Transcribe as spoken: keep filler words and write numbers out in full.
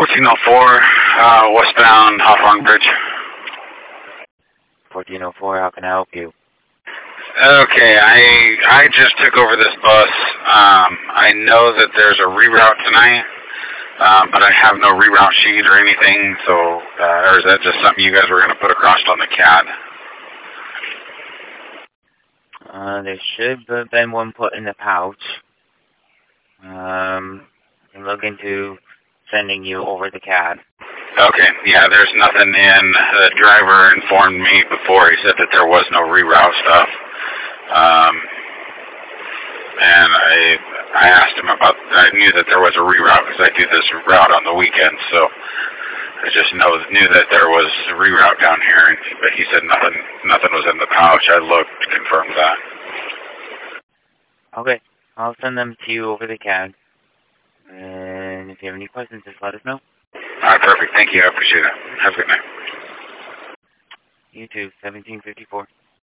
fourteen oh four, uh, westbound Hawthorne Bridge. fourteen oh four, how can I help you? Okay, I I just took over this bus. Um, I know that there's a reroute tonight, um, but I have no reroute sheet or anything, so, uh, or is that just something you guys were going to put across on the C A D? Uh, there should have been one put in the pouch. Um, I'm looking to sending you over the C A D. Okay, yeah, there's nothing in. The driver informed me before. He said that there was no reroute stuff. Um, and I I asked him about, I knew that there was a reroute because I do this route on the weekends, so I just know, knew that there was a reroute down here, and, but he said nothing, nothing was in the pouch. I looked, confirmed that. Okay, I'll send them to you over the C A D. And if you have any questions, just let us know. All right, perfect. Thank you. I appreciate it. Have a good night. You too, seventeen fifty-four.